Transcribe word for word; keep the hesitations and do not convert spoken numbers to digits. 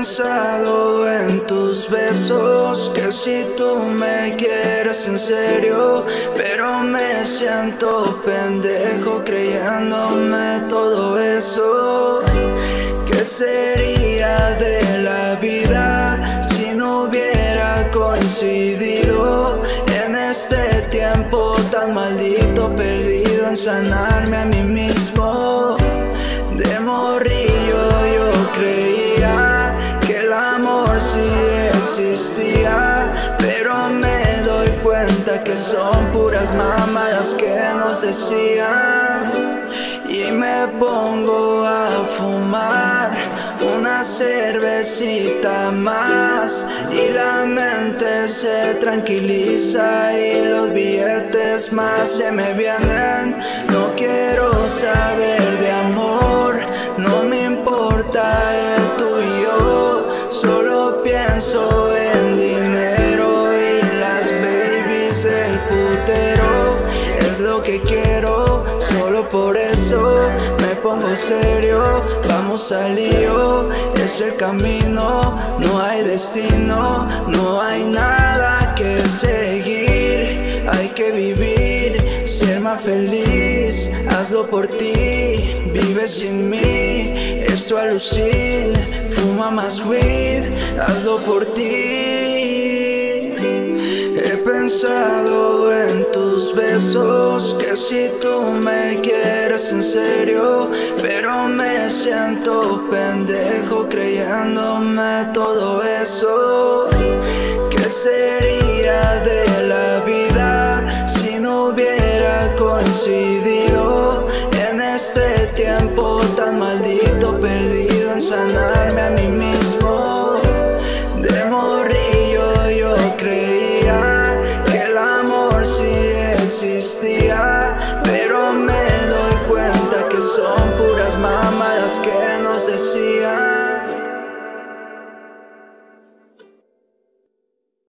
pensado en tus besos, que si tú me quieres en serio, pero me siento pendejo creyéndome todo eso. ¿Qué sería de la vida si no hubiera coincidido en este tiempo tan maldito, perdido en sanarme a mí mismo? De morrillo yo creía que el amor sí existía, pero me doy cuenta que son puras mamadas que nos decían. Y me pongo a fumar una cervecita más y la mente se tranquiliza y los billetes más se me vienen. No quiero saber de amor, no me importa el tuyo, solo pienso en dinero y las babies del putero. Es lo que quiero, solo por eso me pongo serio. Vamos al lío, es el camino, no hay destino, no hay nada que seguir. Hay que vivir, ser más feliz, hazlo por ti, vive sin mí. Esto alucina, fuma más weed, hazlo por ti. He pensado en tus besos, que si tú me quieres en serio, pero me siento pendejo creyéndome todo eso. ¿Qué sería de la vida si no hubiera coincidido en este tiempo tan maldito, perdido en sanarme a mí mismo? De morrillo yo creía que el amor sí existía, pero me doy cuenta que son puras mamadas que